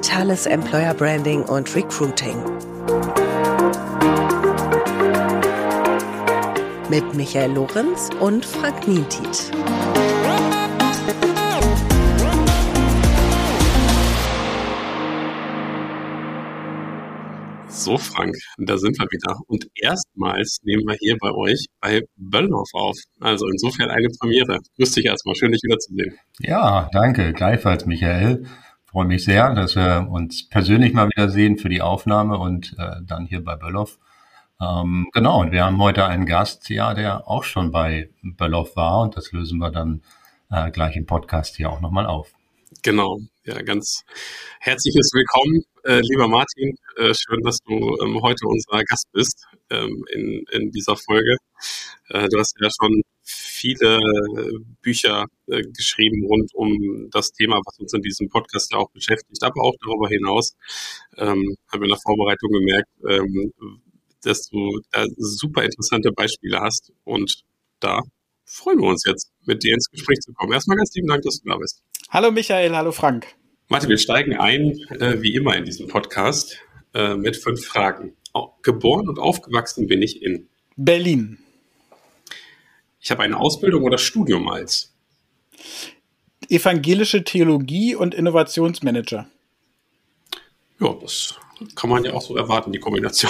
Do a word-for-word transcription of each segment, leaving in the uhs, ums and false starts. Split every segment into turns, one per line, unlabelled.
Digitales Employer Branding und Recruiting. Mit Michael Lorenz und Frank Nientit.
So, Frank, da sind wir wieder. Und erstmals nehmen wir hier bei euch bei Böllhoff auf. Also insofern eine Premiere. Grüß dich erstmal, schön dich wiederzusehen.
Ja, danke, gleichfalls, Michael. Freue mich sehr, dass wir uns persönlich mal wiedersehen für die Aufnahme und äh, dann hier bei Böllhoff. Ähm, genau, und wir haben heute einen Gast, ja, der auch schon bei Böllhoff war, und das lösen wir dann äh, gleich im Podcast hier auch nochmal auf.
Genau, ja, ganz herzliches Willkommen, äh, lieber Martin. Äh, schön, dass du ähm, heute unser Gast bist ähm, in, in dieser Folge. Äh, du hast ja schon viele Bücher äh, geschrieben rund um das Thema, was uns in diesem Podcast ja auch beschäftigt, aber auch darüber hinaus ähm, haben wir in der Vorbereitung gemerkt, ähm, dass du da super interessante Beispiele hast, und da freuen wir uns jetzt, mit dir ins Gespräch zu kommen. Erstmal ganz lieben Dank, dass du da bist.
Hallo Michael, hallo Frank.
Martin, wir steigen ein, äh, wie immer in diesem Podcast, äh, mit fünf Fragen. Oh, geboren und aufgewachsen bin ich in
Berlin.
Ich habe eine Ausbildung oder Studium als
Evangelische Theologie und Innovationsmanager.
Ja, das kann man ja auch so erwarten, die Kombination.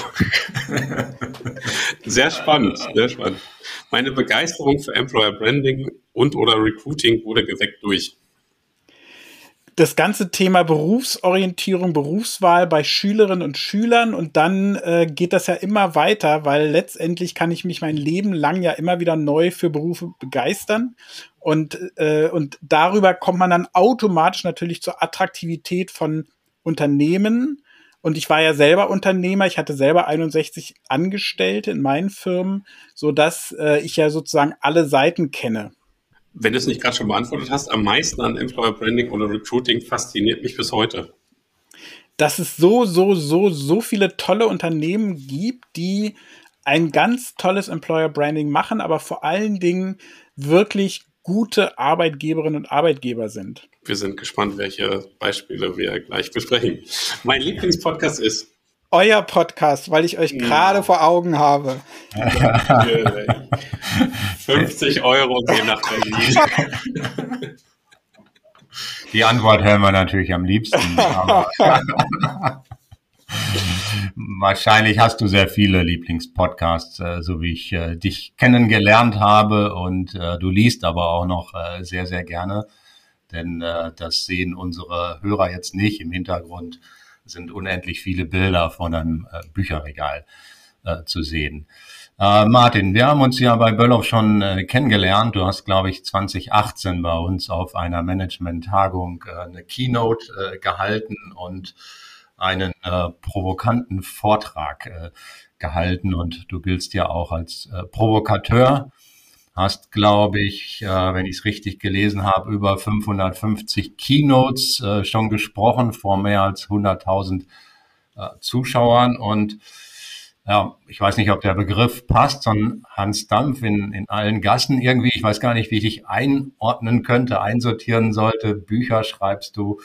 Sehr spannend, sehr spannend. Meine Begeisterung für Employer Branding und oder Recruiting wurde geweckt durch
das ganze Thema Berufsorientierung, Berufswahl bei Schülerinnen und Schülern, und dann äh, geht das ja immer weiter, weil letztendlich kann ich mich mein Leben lang ja immer wieder neu für Berufe begeistern, und, äh, und darüber kommt man dann automatisch natürlich zur Attraktivität von Unternehmen. Und ich war ja selber Unternehmer, ich hatte selber einundsechzig Angestellte in meinen Firmen, sodass äh, ich ja sozusagen alle Seiten kenne.
Wenn du es nicht gerade schon beantwortet hast, am meisten an Employer Branding oder Recruiting fasziniert mich bis heute?
Dass es so, so, so, so viele tolle Unternehmen gibt, die ein ganz tolles Employer Branding machen, aber vor allen Dingen wirklich gute Arbeitgeberinnen und Arbeitgeber sind.
Wir sind gespannt, welche Beispiele wir gleich besprechen. Mein Lieblingspodcast ist
euer Podcast, weil ich euch ja. gerade vor Augen habe.
fünfzig Euro gehen nach Berlin.
Die Antwort hören wir natürlich am liebsten. Aber wahrscheinlich hast du sehr viele Lieblingspodcasts, äh, so wie ich äh, dich kennengelernt habe, und äh, du liest aber auch noch äh, sehr, sehr gerne, denn äh, das sehen unsere Hörer jetzt nicht. Im Hintergrund sind unendlich viele Bilder von einem äh, Bücherregal äh, zu sehen. Äh, Martin, wir haben uns ja bei Böllhoff schon äh, kennengelernt. Du hast, glaube ich, zwanzig achtzehn bei uns auf einer Management-Tagung äh, eine Keynote äh, gehalten und einen äh, provokanten Vortrag äh, gehalten. Und du giltst ja auch als äh, Provokateur. Hast, glaube ich, äh, wenn ich es richtig gelesen habe, über fünfhundertfünfzig Keynotes äh, schon gesprochen vor mehr als hunderttausend äh, Zuschauern. Und ja, ich weiß nicht, ob der Begriff passt, sondern Hans Dampf in, in allen Gassen irgendwie. Ich weiß gar nicht, wie ich dich einordnen könnte, einsortieren sollte. Bücher schreibst du,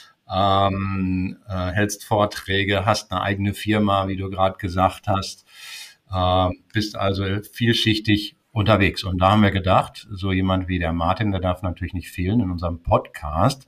ähm, äh, hältst Vorträge, hast eine eigene Firma, wie du gerade gesagt hast, äh, bist also vielschichtig unterwegs. Und da haben wir gedacht, so jemand wie der Martin, der darf natürlich nicht fehlen in unserem Podcast.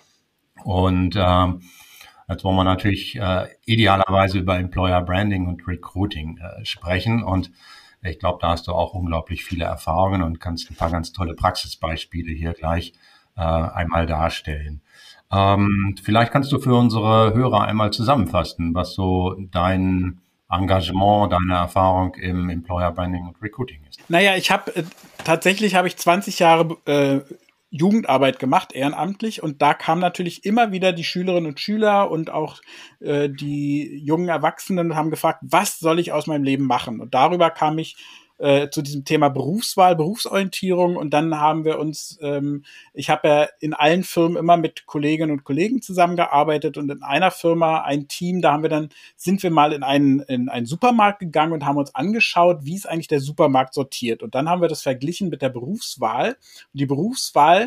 Und ähm, jetzt wollen wir natürlich äh, idealerweise über Employer Branding und Recruiting äh, sprechen. Und ich glaube, da hast du auch unglaublich viele Erfahrungen und kannst ein paar ganz tolle Praxisbeispiele hier gleich äh, einmal darstellen. Ähm, vielleicht kannst du für unsere Hörer einmal zusammenfassen, was so dein Engagement, deine Erfahrung im Employer Branding und Recruiting ist.
Naja, ich habe äh, tatsächlich habe ich zwanzig Jahre äh, Jugendarbeit gemacht, ehrenamtlich, und da kamen natürlich immer wieder die Schülerinnen und Schüler und auch äh, die jungen Erwachsenen und haben gefragt, was soll ich aus meinem Leben machen? Und darüber kam ich äh, zu diesem Thema Berufswahl, Berufsorientierung, und dann haben wir uns, ähm, ich habe ja in allen Firmen immer mit Kolleginnen und Kollegen zusammengearbeitet, und in einer Firma, ein Team, da haben wir dann, sind wir mal in einen, in einen Supermarkt gegangen und haben uns angeschaut, wie ist eigentlich der Supermarkt sortiert, und dann haben wir das verglichen mit der Berufswahl, und die Berufswahl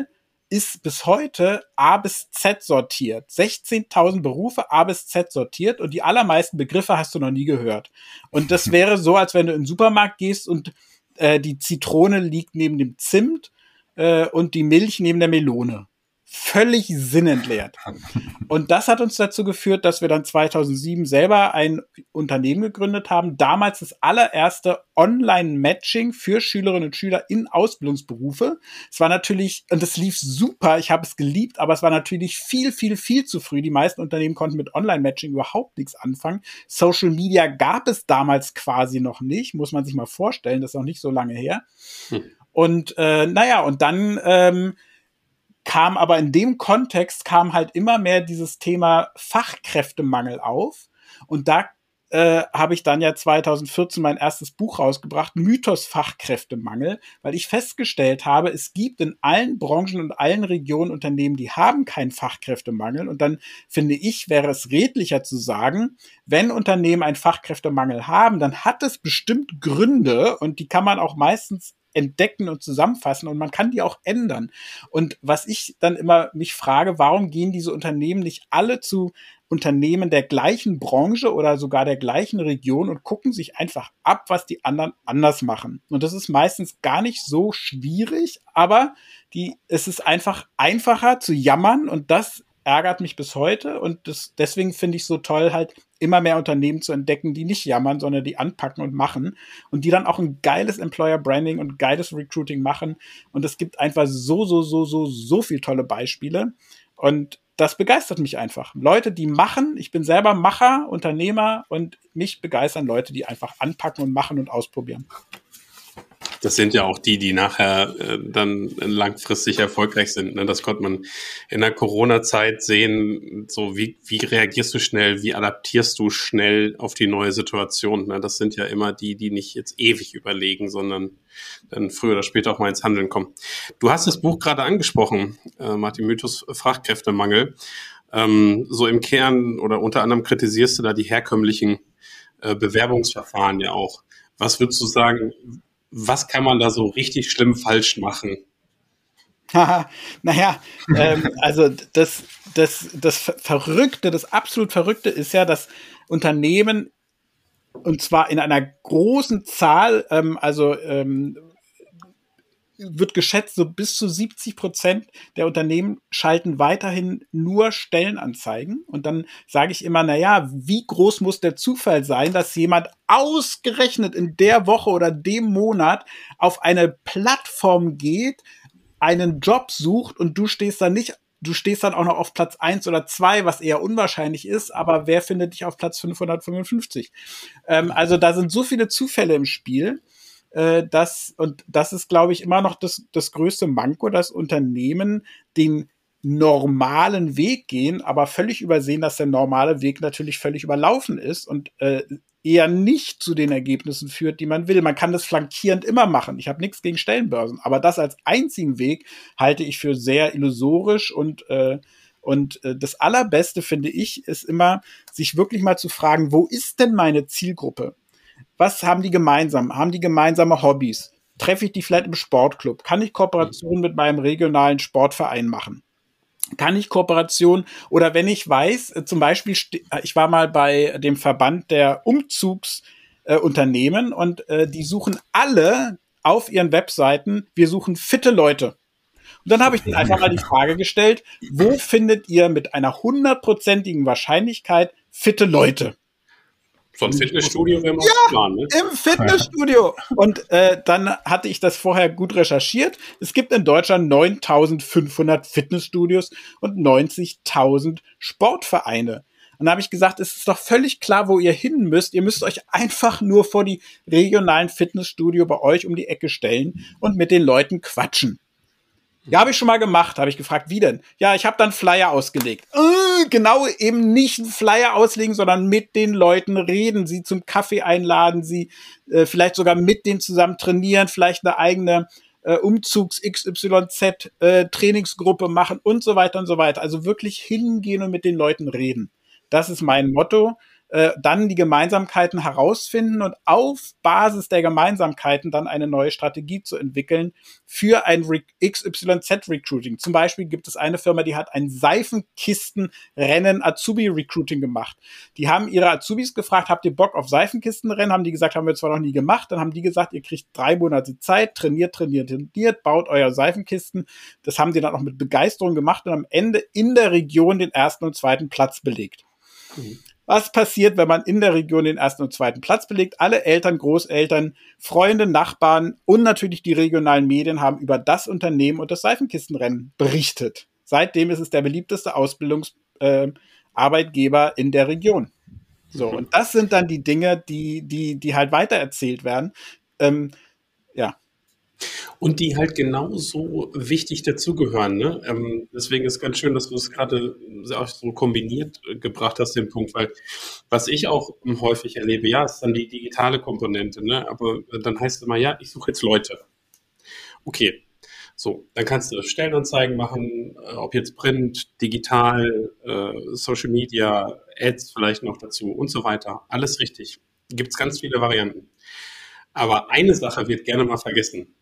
ist bis heute A bis Z sortiert. sechzehntausend Berufe A bis Z sortiert und die allermeisten Begriffe hast du noch nie gehört. Und das wäre so, als wenn du in den Supermarkt gehst und äh, die Zitrone liegt neben dem Zimt äh, und die Milch neben der Melone. Völlig sinnentleert. Und das hat uns dazu geführt, dass wir dann zweitausendsieben selber ein Unternehmen gegründet haben. Damals das allererste Online-Matching für Schülerinnen und Schüler in Ausbildungsberufe. Es war natürlich, und es lief super, ich habe es geliebt, aber es war natürlich viel, viel, viel zu früh. Die meisten Unternehmen konnten mit Online-Matching überhaupt nichts anfangen. Social Media gab es damals quasi noch nicht, muss man sich mal vorstellen, das ist noch nicht so lange her. Hm. Und äh, naja, und dann ähm, kam aber in dem Kontext kam halt immer mehr dieses Thema Fachkräftemangel auf. Und da äh, habe ich dann ja zweitausendvierzehn mein erstes Buch rausgebracht, Mythos Fachkräftemangel, weil ich festgestellt habe, es gibt in allen Branchen und allen Regionen Unternehmen, die haben keinen Fachkräftemangel. Und dann finde ich, wäre es redlicher zu sagen, wenn Unternehmen einen Fachkräftemangel haben, dann hat es bestimmt Gründe und die kann man auch meistens entdecken und zusammenfassen und man kann die auch ändern. Und was ich dann immer mich frage, warum gehen diese Unternehmen nicht alle zu Unternehmen der gleichen Branche oder sogar der gleichen Region und gucken sich einfach ab, was die anderen anders machen. Und das ist meistens gar nicht so schwierig, aber die, es ist einfach einfacher zu jammern und das ärgert mich bis heute und das, deswegen finde ich so toll, halt immer mehr Unternehmen zu entdecken, die nicht jammern, sondern die anpacken und machen und die dann auch ein geiles Employer Branding und geiles Recruiting machen und es gibt einfach so, so, so, so, so viel tolle Beispiele und das begeistert mich einfach. Leute, die machen, ich bin selber Macher, Unternehmer und mich begeistern Leute, die einfach anpacken und machen und ausprobieren.
Das sind ja auch die, die nachher äh, dann langfristig erfolgreich sind. Ne? Das konnte man in der Corona-Zeit sehen. So wie wie reagierst du schnell, wie adaptierst du schnell auf die neue Situation? Ne? Das sind ja immer die, die nicht jetzt ewig überlegen, sondern dann früher oder später auch mal ins Handeln kommen. Du hast das Buch gerade angesprochen, äh, Martin, Mythos Fachkräftemangel. Ähm, so im Kern oder unter anderem kritisierst du da die herkömmlichen äh, Bewerbungsverfahren ja auch. Was würdest du sagen? Was kann man da so richtig schlimm falsch machen?
Naja, ähm, also das, das, das Verrückte, das absolut Verrückte ist ja, dass Unternehmen, und zwar in einer großen Zahl, ähm, also ähm, wird geschätzt, so bis zu siebzig Prozent der Unternehmen schalten weiterhin nur Stellenanzeigen. Und dann sage ich immer, na ja, wie groß muss der Zufall sein, dass jemand ausgerechnet in der Woche oder dem Monat auf eine Plattform geht, einen Job sucht und du stehst dann nicht, du stehst dann auch noch auf Platz eins oder zwei, was eher unwahrscheinlich ist, aber wer findet dich auf Platz fünfhundertfünfundfünfzig? Ähm, also da sind so viele Zufälle im Spiel. Das, und das ist, glaube ich, immer noch das, das größte Manko, dass Unternehmen den normalen Weg gehen, aber völlig übersehen, dass der normale Weg natürlich völlig überlaufen ist und äh, eher nicht zu den Ergebnissen führt, die man will. Man kann das flankierend immer machen. Ich habe nichts gegen Stellenbörsen, aber das als einzigen Weg halte ich für sehr illusorisch und äh, und äh, das Allerbeste, finde ich, ist immer, sich wirklich mal zu fragen, wo ist denn meine Zielgruppe? Was haben die gemeinsam? Haben die gemeinsame Hobbys? Treffe ich die vielleicht im Sportclub? Kann ich Kooperation mit meinem regionalen Sportverein machen? Kann ich Kooperation oder wenn ich weiß, zum Beispiel, ich war mal bei dem Verband der Umzugsunternehmen äh, und äh, die suchen alle auf ihren Webseiten, wir suchen fitte Leute. Und dann habe ich denen einfach mal die Frage gestellt, wo findet ihr mit einer hundertprozentigen Wahrscheinlichkeit fitte Leute?
So ein Fitnessstudio wäre mal
ja,
Plan, ne?
Im Fitnessstudio. Und äh, dann hatte ich das vorher gut recherchiert. Es gibt in Deutschland neuntausendfünfhundert Fitnessstudios und neunzigtausend Sportvereine. Und da habe ich gesagt, es ist doch völlig klar, wo ihr hin müsst. Ihr müsst euch einfach nur vor die regionalen Fitnessstudio bei euch um die Ecke stellen und mit den Leuten quatschen. Ja, habe ich schon mal gemacht. Habe ich gefragt, wie denn? Ja, ich habe dann Flyer ausgelegt. Äh, genau, eben nicht einen Flyer auslegen, sondern mit den Leuten reden, sie zum Kaffee einladen, sie äh, vielleicht sogar mit denen zusammen trainieren, vielleicht eine eigene äh, Umzugs-X Y Z äh, Trainingsgruppe machen und so weiter und so weiter. Also wirklich hingehen und mit den Leuten reden. Das ist mein Motto. äh, dann die Gemeinsamkeiten herausfinden und auf Basis der Gemeinsamkeiten dann eine neue Strategie zu entwickeln für ein Re- X Y Z-Recruiting. Zum Beispiel gibt es eine Firma, die hat ein Seifenkistenrennen Azubi-Recruiting gemacht. Die haben ihre Azubis gefragt, habt ihr Bock auf Seifenkistenrennen? Haben die gesagt, haben wir zwar noch nie gemacht. Dann haben die gesagt, ihr kriegt drei Monate Zeit, trainiert, trainiert, trainiert, baut euer Seifenkisten. Das haben die dann auch mit Begeisterung gemacht und am Ende in der Region den ersten und zweiten Platz belegt. Mhm. Was passiert, wenn man in der Region den ersten und zweiten Platz belegt? Alle Eltern, Großeltern, Freunde, Nachbarn und natürlich die regionalen Medien haben über das Unternehmen und das Seifenkistenrennen berichtet. Seitdem ist es der beliebteste Ausbildungsarbeitgeber äh, in der Region. So, und das sind dann die Dinge, die, die, die halt weitererzählt werden. Ähm, ja.
Und die halt genauso wichtig dazugehören. Ne? Ähm, deswegen ist ganz schön, dass du es gerade auch so kombiniert äh, gebracht hast, den Punkt, weil was ich auch ähm, häufig erlebe, ja, ist dann die digitale Komponente. Ne? Aber äh, dann heißt es immer, ja, ich suche jetzt Leute. Okay, so, dann kannst du Stellenanzeigen machen, äh, ob jetzt Print, digital, äh, Social Media, Ads vielleicht noch dazu und so weiter. Alles richtig. Gibt es ganz viele Varianten. Aber eine Sache wird gerne mal vergessen.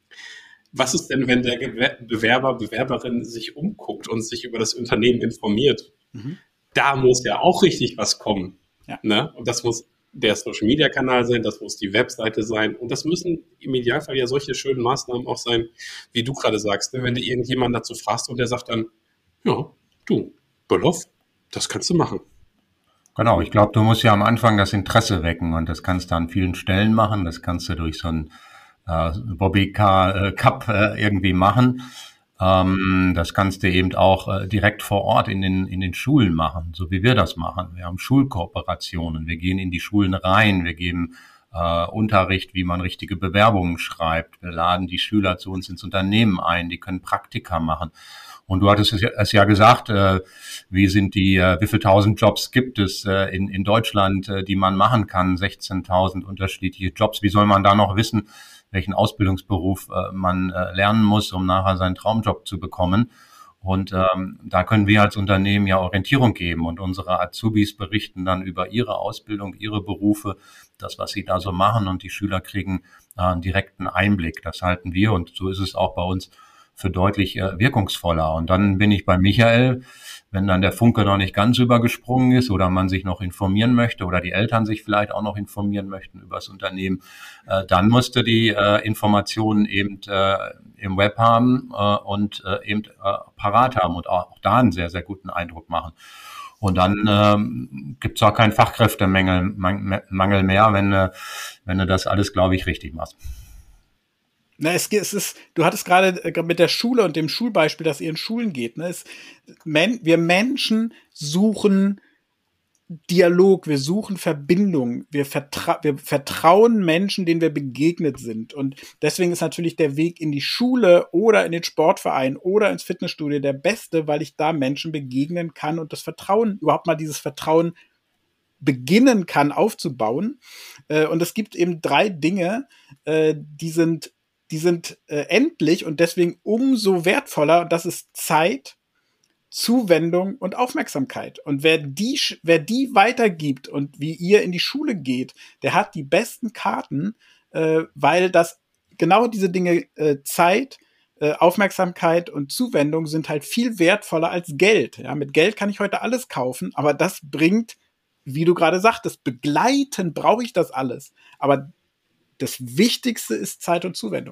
Was ist denn, wenn der Bewerber, Bewerberin sich umguckt und sich über das Unternehmen informiert? Mhm. Da muss ja auch richtig was kommen. Ja. Ne? Und das muss der Social-Media-Kanal sein, das muss die Webseite sein. Und das müssen im Idealfall ja solche schönen Maßnahmen auch sein, wie du gerade sagst. Ne? Wenn du irgendjemanden dazu fragst und der sagt dann, ja, du, Böllhoff, das kannst du machen.
Genau, ich glaube, du musst ja am Anfang das Interesse wecken und das kannst du an vielen Stellen machen. Das kannst du durch so ein äh, Bobby Car, äh, Cup äh, irgendwie machen. Ähm, das kannst du eben auch äh, direkt vor Ort in den in den Schulen machen, so wie wir das machen. Wir haben Schulkooperationen, wir gehen in die Schulen rein, wir geben äh, Unterricht, wie man richtige Bewerbungen schreibt. Wir laden die Schüler zu uns ins Unternehmen ein, die können Praktika machen. Und du hattest es ja gesagt, äh, wie sind die, äh, wie viel tausend Jobs gibt es äh, in, in Deutschland, äh, die man machen kann, sechzehntausend unterschiedliche Jobs. Wie soll man da noch wissen, welchen Ausbildungsberuf äh, man äh, lernen muss, um nachher seinen Traumjob zu bekommen? Und ähm, da können wir als Unternehmen ja Orientierung geben und unsere Azubis berichten dann über ihre Ausbildung, ihre Berufe, das, was sie da so machen, und die Schüler kriegen äh, einen direkten Einblick. Das halten wir, und so ist es auch bei uns, für deutlich äh, wirkungsvoller. Und dann bin ich bei Michael, wenn dann der Funke noch nicht ganz übergesprungen ist oder man sich noch informieren möchte oder die Eltern sich vielleicht auch noch informieren möchten über das Unternehmen, äh, dann musste die äh, Informationen eben äh, im Web haben äh, und äh, eben äh, parat haben und auch, auch da einen sehr, sehr guten Eindruck machen. Und dann ähm, gibt es auch keinen Fachkräftemangel Mangel mehr, wenn, äh, wenn du das alles, glaube ich, richtig machst.
Na, es, es ist, du hattest gerade äh, mit der Schule und dem Schulbeispiel, dass ihr in Schulen geht. Ne? Es, men, wir Menschen suchen Dialog, wir suchen Verbindung, wir, vertra- wir vertrauen Menschen, denen wir begegnet sind. Und deswegen ist natürlich der Weg in die Schule oder in den Sportverein oder ins Fitnessstudio der beste, weil ich da Menschen begegnen kann und das Vertrauen, überhaupt mal dieses Vertrauen beginnen kann aufzubauen. Äh, und es gibt eben drei Dinge, äh, die sind Die sind äh, endlich und deswegen umso wertvoller. Und das ist Zeit, Zuwendung und Aufmerksamkeit. Und wer die, wer die weitergibt und wie ihr in die Schule geht, der hat die besten Karten, äh, weil das genau diese Dinge, äh, Zeit, äh, Aufmerksamkeit und Zuwendung sind halt viel wertvoller als Geld. Ja, mit Geld kann ich heute alles kaufen, aber das bringt, wie du gerade sagtest, begleiten brauche ich das alles. Aber das Wichtigste ist Zeit und Zuwendung.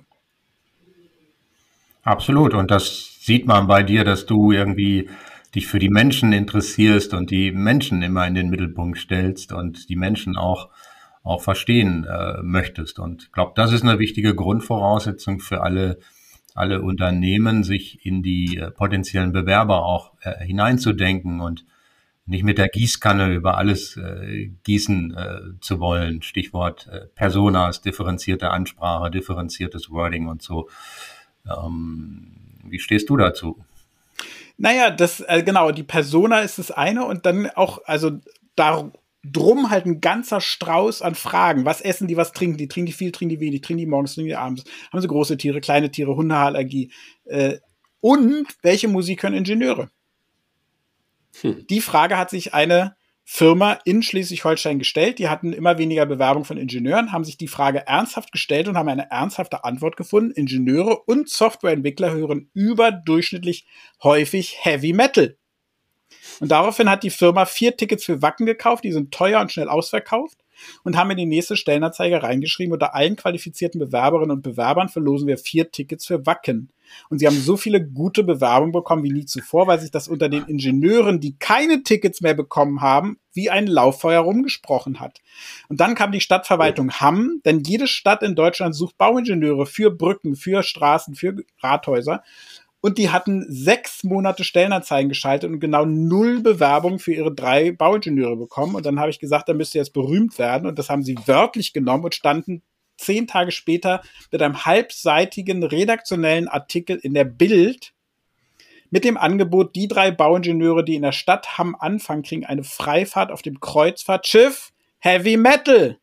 Absolut. Und das sieht man bei dir, dass du irgendwie dich für die Menschen interessierst und die Menschen immer in den Mittelpunkt stellst und die Menschen auch, auch verstehen äh, möchtest. Und ich glaube, das ist eine wichtige Grundvoraussetzung für alle, alle Unternehmen, sich in die äh, potenziellen Bewerber auch äh, hineinzudenken und nicht mit der Gießkanne über alles äh, gießen äh, zu wollen. Stichwort äh, Personas, differenzierte Ansprache, differenziertes Wording und so. Ähm, wie stehst du dazu?
Naja, das, äh, genau, die Persona ist das eine und dann auch, also da drum halt ein ganzer Strauß an Fragen. Was essen die, was trinken die? Trinken die viel, trinken die wenig? Trinken die morgens, trinken die abends? Haben sie große Tiere, kleine Tiere, Hundeallergie? Äh, und welche Musik können Ingenieure? Hm. Die Frage hat sich eine Firma in Schleswig-Holstein gestellt. Die hatten immer weniger Bewerbung von Ingenieuren, haben sich die Frage ernsthaft gestellt und haben eine ernsthafte Antwort gefunden. Ingenieure und Softwareentwickler hören überdurchschnittlich häufig Heavy Metal. Und daraufhin hat die Firma vier Tickets für Wacken gekauft, die sind teuer und schnell ausverkauft, und haben in die nächste Stellenanzeige reingeschrieben, unter allen qualifizierten Bewerberinnen und Bewerbern verlosen wir vier Tickets für Wacken. Und sie haben so viele gute Bewerbungen bekommen wie nie zuvor, weil sich das unter den Ingenieuren, die keine Tickets mehr bekommen haben, wie ein Lauffeuer rumgesprochen hat. Und dann kam die Stadtverwaltung Hamm, denn jede Stadt in Deutschland sucht Bauingenieure für Brücken, für Straßen, für Rathäuser. Und die hatten sechs Monate Stellenanzeigen geschaltet und genau null Bewerbungen für ihre drei Bauingenieure bekommen. Und dann habe ich gesagt, da müsst ihr jetzt berühmt werden. Und das haben sie wörtlich genommen und standen zehn Tage später mit einem halbseitigen redaktionellen Artikel in der Bild mit dem Angebot, die drei Bauingenieure, die in der Stadt Hamm anfangen, kriegen eine Freifahrt auf dem Kreuzfahrtschiff Heavy Metal.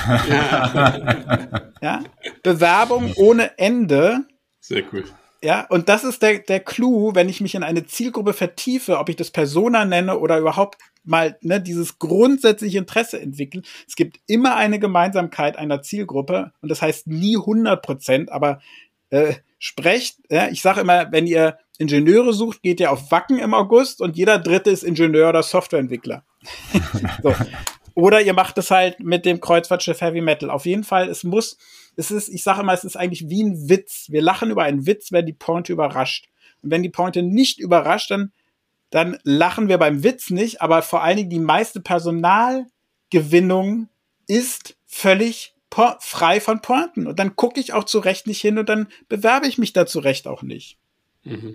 Ja. Ja? Bewerbung ohne Ende.
Sehr cool.
Ja, und das ist der, der Clou, wenn ich mich in eine Zielgruppe vertiefe, ob ich das Persona nenne oder überhaupt mal ne, dieses grundsätzliche Interesse entwickeln. Es gibt immer eine Gemeinsamkeit einer Zielgruppe und das heißt nie hundert Prozent, aber äh, sprecht, ja, ich sage immer, wenn ihr Ingenieure sucht, geht ihr auf Wacken im August und jeder Dritte ist Ingenieur oder Softwareentwickler. So. Oder ihr macht es halt mit dem Kreuzfahrtschiff Heavy Metal. Auf jeden Fall, es muss, es ist, ich sage immer, es ist eigentlich wie ein Witz. Wir lachen über einen Witz, wenn die Pointe überrascht. Und wenn die Pointe nicht überrascht, dann, dann lachen wir beim Witz nicht. Aber vor allen Dingen die meiste Personalgewinnung ist völlig po- frei von Pointen. Und dann gucke ich auch zu Recht nicht hin und dann bewerbe ich mich da zu Recht auch nicht.
Mhm.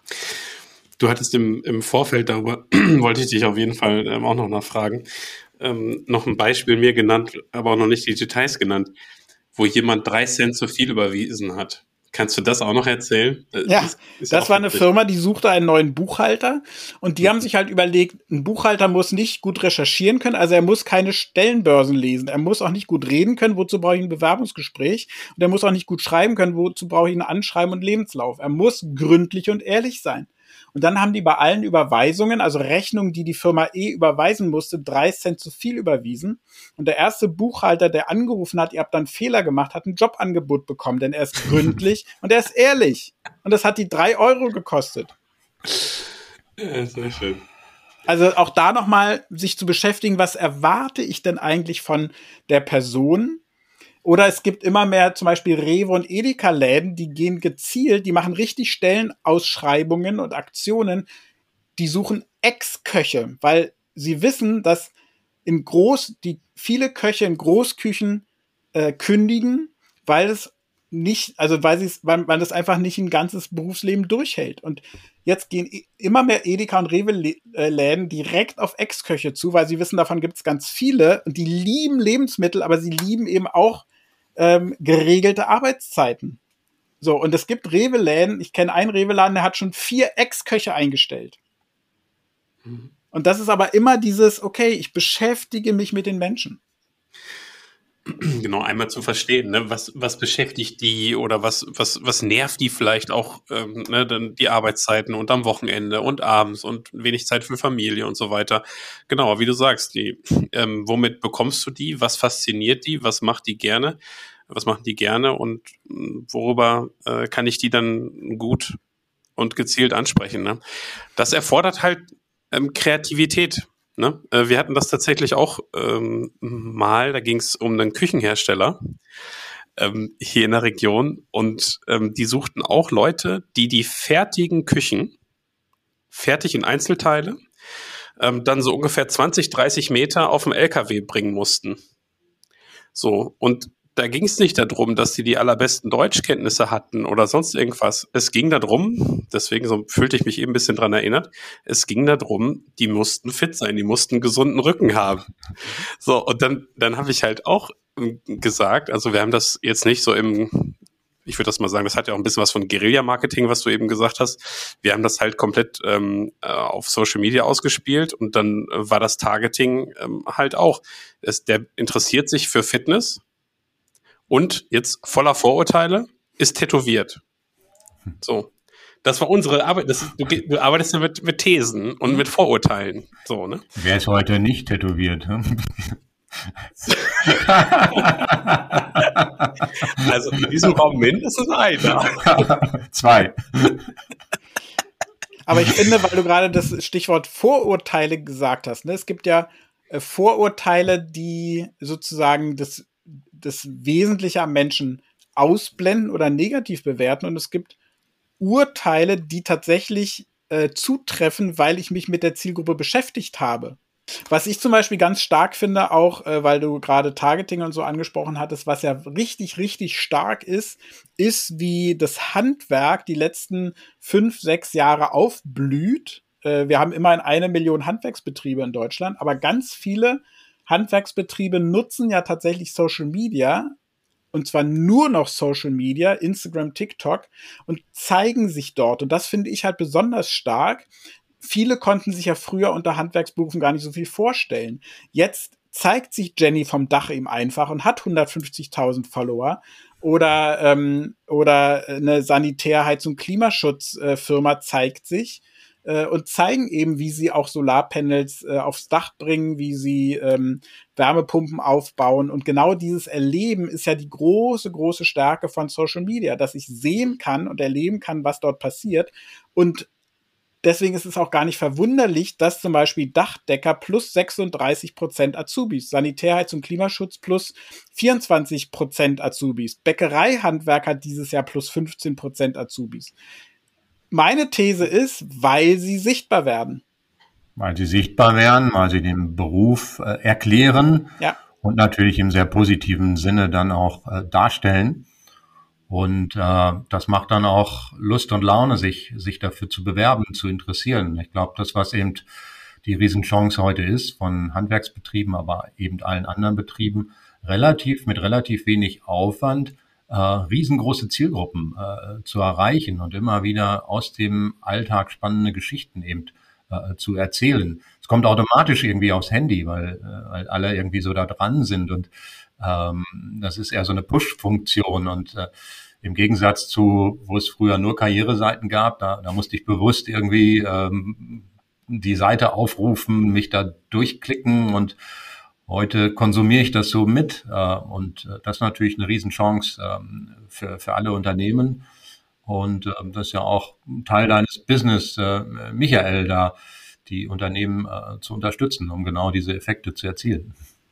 Du hattest im, im Vorfeld, darüber wollte ich dich auf jeden Fall ähm, auch noch nachfragen, ähm, noch ein Beispiel mir genannt, aber auch noch nicht die Details genannt, wo jemand drei Cent zu viel überwiesen hat. Kannst du das auch noch erzählen?
Ja, das, das war eine Firma, die suchte einen neuen Buchhalter und die mhm. haben sich halt überlegt, ein Buchhalter muss nicht gut recherchieren können, also er muss keine Stellenbörsen lesen, er muss auch nicht gut reden können, wozu brauche ich ein Bewerbungsgespräch, und er muss auch nicht gut schreiben können, wozu brauche ich ein Anschreiben und Lebenslauf. Er muss gründlich und ehrlich sein. Und dann haben die bei allen Überweisungen, also Rechnungen, die die Firma E überweisen musste, drei Cent zu viel überwiesen. Und der erste Buchhalter, der angerufen hat, ihr habt dann Fehler gemacht, hat ein Jobangebot bekommen, denn er ist gründlich und er ist ehrlich. Und das hat die drei Euro gekostet.
Ja, sehr schön.
Also auch da nochmal sich zu beschäftigen, was erwarte ich denn eigentlich von der Person? Oder es gibt immer mehr zum Beispiel Rewe- und Edeka-Läden, die gehen gezielt, die machen richtig Stellenausschreibungen und Aktionen, die suchen Ex-Köche, weil sie wissen, dass in Groß, die viele Köche in Großküchen äh, kündigen, weil es nicht, also weil sie weil man das einfach nicht ein ganzes Berufsleben durchhält. Und jetzt gehen immer mehr Edeka- und Rewe-Läden direkt auf Ex-Köche zu, weil sie wissen, davon gibt es ganz viele und die lieben Lebensmittel, aber sie lieben eben auch ähm, geregelte Arbeitszeiten. So, und es gibt Rewe-Läden, ich kenne einen Rewe-Laden, der hat schon vier Ex-Köche eingestellt. Mhm. Und das ist aber immer dieses, okay, ich beschäftige mich mit den Menschen.
Genau, einmal zu verstehen, ne, was, was beschäftigt die oder was, was, was nervt die vielleicht auch, ähm, ne, dann die Arbeitszeiten und am Wochenende und abends und wenig Zeit für Familie und so weiter. Genau, wie du sagst, die, ähm, womit bekommst du die? Was fasziniert die? Was macht die gerne? Was machen die gerne? Und worüber äh, kann ich die dann gut und gezielt ansprechen? Ne? Das erfordert halt ähm, Kreativität. Ne? Wir hatten das tatsächlich auch ähm, mal, da ging es um einen Küchenhersteller ähm, hier in der Region und ähm, die suchten auch Leute, die die fertigen Küchen, fertig in Einzelteile, ähm, dann so ungefähr zwanzig, dreißig Meter auf dem L K W bringen mussten. So, und da ging es nicht darum, dass sie die allerbesten Deutschkenntnisse hatten oder sonst irgendwas. Es ging darum, deswegen so fühlte ich mich eben ein bisschen dran erinnert, es ging darum, die mussten fit sein, die mussten einen gesunden Rücken haben. So, und dann, dann habe ich halt auch gesagt, also wir haben das jetzt nicht so im, ich würde das mal sagen, das hat ja auch ein bisschen was von Guerilla-Marketing, was du eben gesagt hast. Wir haben das halt komplett ähm, auf Social Media ausgespielt und dann war das Targeting ähm, halt auch. Es, der interessiert sich für Fitness, und jetzt voller Vorurteile, ist tätowiert. So. Das war unsere Arbeit. Das ist, du, du arbeitest ja mit, mit Thesen und mit Vorurteilen. So, ne?
Wer ist heute nicht tätowiert?
Also in diesem Raum mindestens einer.
Zwei.
Aber ich finde, weil du gerade das Stichwort Vorurteile gesagt hast, ne? Es gibt ja äh, Vorurteile, die sozusagen das, das Wesentliche am Menschen ausblenden oder negativ bewerten. Und es gibt Urteile, die tatsächlich äh, zutreffen, weil ich mich mit der Zielgruppe beschäftigt habe. Was ich zum Beispiel ganz stark finde, auch äh, weil du gerade Targeting und so angesprochen hattest, was ja richtig, richtig stark ist, ist, wie das Handwerk die letzten fünf, sechs Jahre aufblüht. Äh, wir haben immerhin eine Million Handwerksbetriebe in Deutschland, aber ganz viele Handwerksbetriebe nutzen ja tatsächlich Social Media, und zwar nur noch Social Media, Instagram, TikTok, und zeigen sich dort. Und das finde ich halt besonders stark. Viele konnten sich ja früher unter Handwerksberufen gar nicht so viel vorstellen. Jetzt zeigt sich Jenny vom Dach eben einfach und hat hundertfünfzigtausend Follower. Oder, ähm, oder eine Sanitärheizung Klimaschutzfirma äh, zeigt sich äh, und zeigen eben, wie sie auch Solarpanels äh, aufs Dach bringen, wie sie ähm, Wärmepumpen aufbauen. Und genau dieses Erleben ist ja die große, große Stärke von Social Media, dass ich sehen kann und erleben kann, was dort passiert. Und deswegen ist es auch gar nicht verwunderlich, dass zum Beispiel Dachdecker plus sechsunddreißig Prozent Azubis, Sanitärheizung Klimaschutz plus vierundzwanzig Prozent Azubis, Bäckereihandwerk hat dieses Jahr plus fünfzehn Prozent Azubis. Meine These ist, weil sie sichtbar werden.
Weil sie sichtbar werden, weil sie den Beruf äh, erklären
ja.
und natürlich im sehr positiven Sinne dann auch äh, darstellen. Und äh, das macht dann auch Lust und Laune, sich sich dafür zu bewerben, zu interessieren. Ich glaube, das, was eben die Riesenchance heute ist, von Handwerksbetrieben, aber eben allen anderen Betrieben, relativ mit relativ wenig Aufwand äh, riesengroße Zielgruppen äh, zu erreichen und immer wieder aus dem Alltag spannende Geschichten eben äh, zu erzählen. Es kommt automatisch irgendwie aufs Handy, weil, äh, weil alle irgendwie so da dran sind und ähm, das ist eher so eine Push-Funktion und äh, im Gegensatz zu, wo es früher nur Karriereseiten gab, da, da musste ich bewusst irgendwie ähm, die Seite aufrufen, mich da durchklicken und heute konsumiere ich das so mit äh, und äh, das ist natürlich eine Riesenchance ähm, für, für alle Unternehmen und äh, das ist ja auch ein Teil deines Business, äh, Michael, da die Unternehmen äh, zu unterstützen, um genau diese Effekte zu erzielen.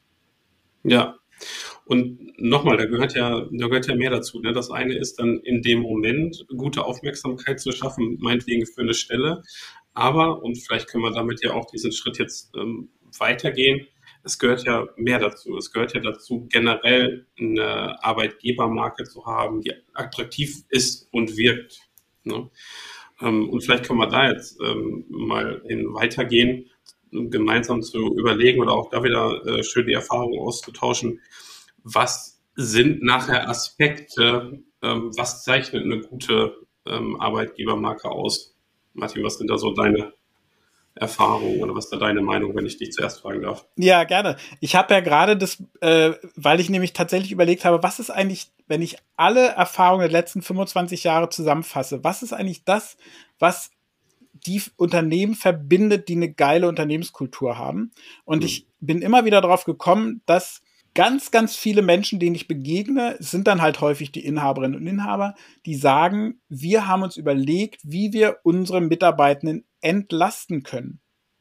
Ja. Und nochmal, da gehört ja, da gehört ja mehr dazu. Ne? Das eine ist dann in dem Moment gute Aufmerksamkeit zu schaffen, meinetwegen für eine Stelle. Aber, und vielleicht können wir damit ja auch diesen Schritt jetzt ähm, weitergehen, es gehört ja mehr dazu. Es gehört ja dazu, generell eine Arbeitgebermarke zu haben, die attraktiv ist und wirkt. Ne? Ähm, und vielleicht können wir da jetzt ähm, mal hin weitergehen, gemeinsam zu überlegen oder auch da wieder äh, schön die Erfahrungen auszutauschen. Was sind nachher Aspekte, ähm, was zeichnet eine gute ähm, Arbeitgebermarke aus? Martin, was sind da so deine Erfahrungen oder was ist da deine Meinung, wenn ich dich zuerst fragen darf?
Ja, gerne. Ich habe ja gerade das, äh, weil ich nämlich tatsächlich überlegt habe, was ist eigentlich, wenn ich alle Erfahrungen der letzten fünfundzwanzig Jahre zusammenfasse, was ist eigentlich das, was die Unternehmen verbindet, die eine geile Unternehmenskultur haben. Und mhm. ich bin immer wieder darauf gekommen, dass ganz, ganz viele Menschen, denen ich begegne, sind dann halt häufig die Inhaberinnen und Inhaber, die sagen, wir haben uns überlegt, wie wir unsere Mitarbeitenden entlasten können,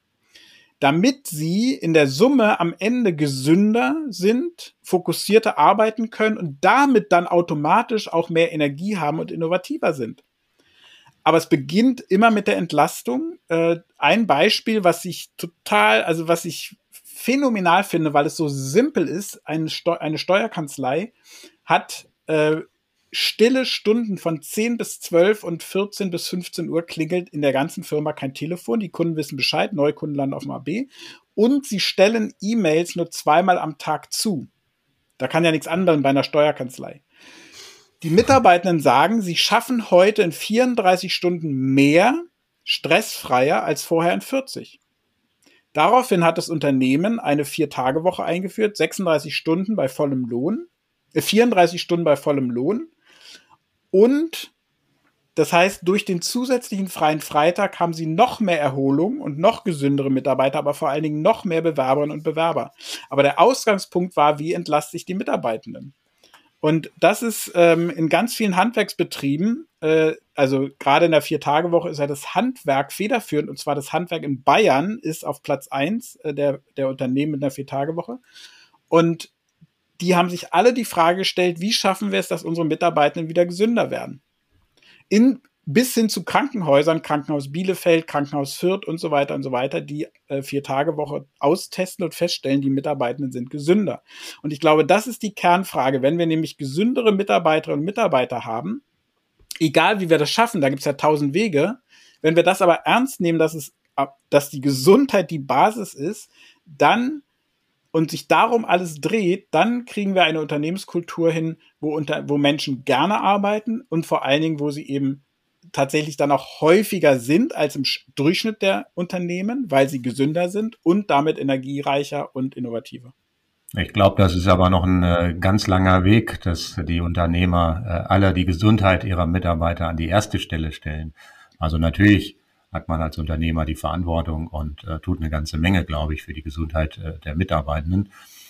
damit sie in der Summe am Ende gesünder sind, fokussierter arbeiten können und damit dann automatisch auch mehr Energie haben und innovativer sind. Aber es beginnt immer mit der Entlastung. Äh, ein Beispiel, was ich total, also was ich phänomenal finde, weil es so simpel ist, eine, Steu- eine Steuerkanzlei hat äh, stille Stunden von zehn bis zwölf und vierzehn bis fünfzehn Uhr klingelt in der ganzen Firma kein Telefon. Die Kunden wissen Bescheid, Neukunden landen auf dem A B. Und sie stellen E-Mails nur zweimal am Tag zu. Da kann ja nichts anderes bei einer Steuerkanzlei. Die Mitarbeitenden sagen, sie schaffen heute in vierunddreißig Stunden mehr stressfreier als vorher in vierzig. Daraufhin hat das Unternehmen eine Vier-Tage-Woche eingeführt, sechsunddreißig Stunden bei vollem Lohn, äh, vierunddreißig Stunden bei vollem Lohn und Das heißt, durch den zusätzlichen freien Freitag haben sie noch mehr Erholung und noch gesündere Mitarbeiter, aber vor allen Dingen noch mehr Bewerberinnen und Bewerber. Aber der Ausgangspunkt war, wie entlaste ich die Mitarbeitenden? Und das ist ähm, in ganz vielen Handwerksbetrieben, äh, also gerade in der Vier-Tage-Woche ist ja das Handwerk federführend, und zwar das Handwerk in Bayern ist auf Platz eins äh, der, der Unternehmen mit einer Vier-Tage-Woche. Und die haben sich alle die Frage gestellt, wie schaffen wir es, dass unsere Mitarbeitenden wieder gesünder werden? In, bis hin zu Krankenhäusern, Krankenhaus Bielefeld, Krankenhaus Fürth und so weiter und so weiter, die äh, Vier-Tage-Woche austesten und feststellen, die Mitarbeitenden sind gesünder. Und ich glaube, das ist die Kernfrage. Wenn wir nämlich gesündere Mitarbeiterinnen und Mitarbeiter haben, egal wie wir das schaffen, da gibt es ja tausend Wege, wenn wir das aber ernst nehmen, dass es, dass die Gesundheit die Basis ist, dann und sich darum alles dreht, dann kriegen wir eine Unternehmenskultur hin, wo, unter, wo Menschen gerne arbeiten und vor allen Dingen, wo sie eben tatsächlich dann auch häufiger sind als im Durchschnitt der Unternehmen, weil sie gesünder sind und damit energiereicher und innovativer.
Ich glaube, das ist aber noch ein äh, ganz langer Weg, dass die Unternehmer äh, alle die Gesundheit ihrer Mitarbeiter an die erste Stelle stellen. Also natürlich hat man als Unternehmer die Verantwortung und äh, tut eine ganze Menge, glaube ich, für die Gesundheit äh, der Mitarbeitenden.